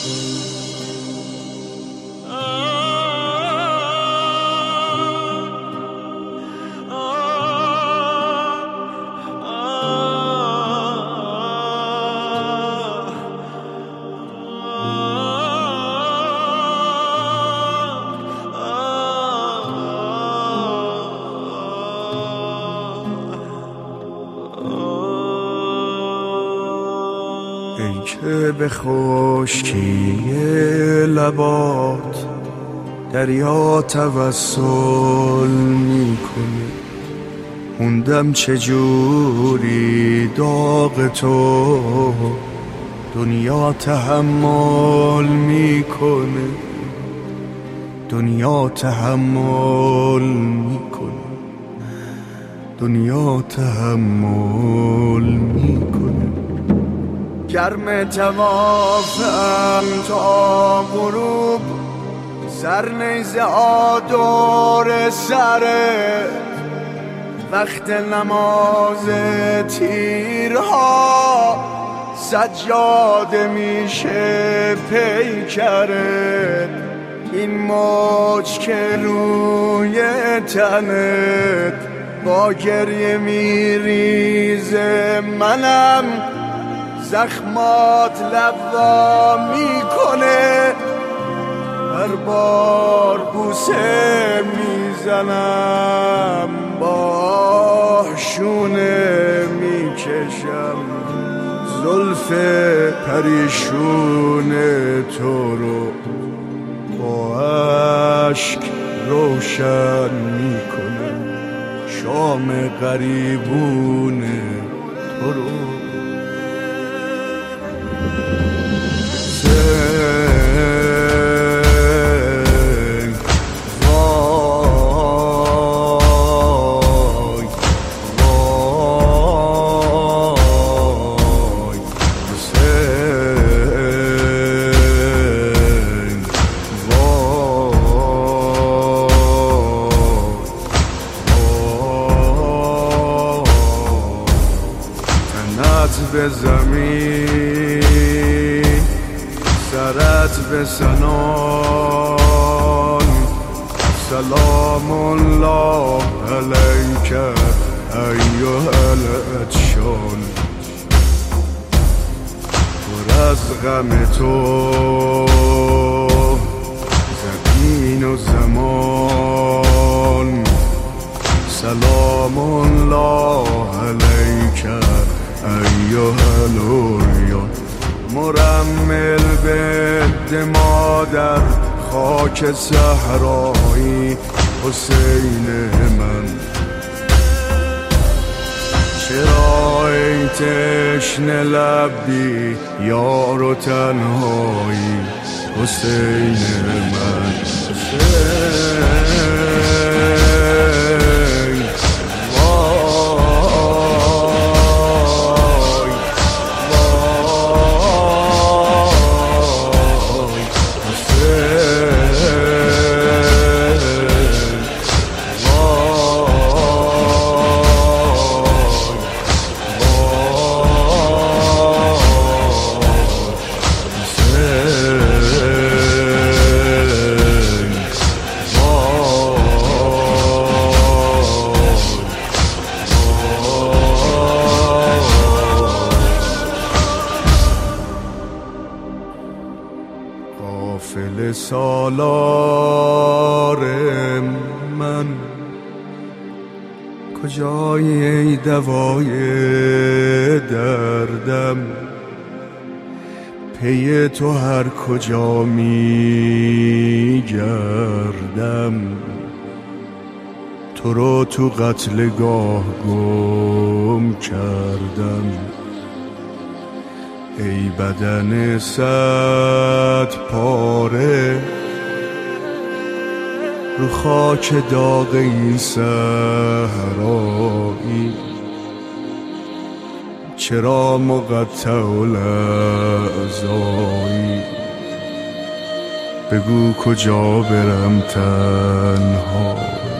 ای که به خشکی لبات دریا توسل میکنه، موندم چجوری داغ تو دنیا تحمل میکنه، دنیا تحمل میکنه، دنیا تحمل میکنه. گرم توافم تا غروب، سر نیزه آدور سره، وقت نماز تیرها سجاده میشه پیکره. این موج که روی تنت با گریه میریزه، منم زخمات لوا میکنه. هر بار بوسه میزنم با شونه میکشم، زلف پریشون تو رو با عشق روشن میکنه، شام غریبون تو رو. به زمین سرت به سنان، سلام الله علیک ایها العطشان. پر از غم تو زمین و زمان، سلام الله علیک ایها العریان. مرمل به مادر خاک صحرایی حسین من، چرا ای تشنه لبی یار و تنهایی حسین من. غافل سالار من، کجایی ای دوای دردم؟ پی تو هر کجا می گردم، تو رو تو قتلگاه گم کردم. ای بدن صد پاره رو خاک داغ این صحرایی، چرا مقطع الاعضایی؟ بگو کجا برم تنها؟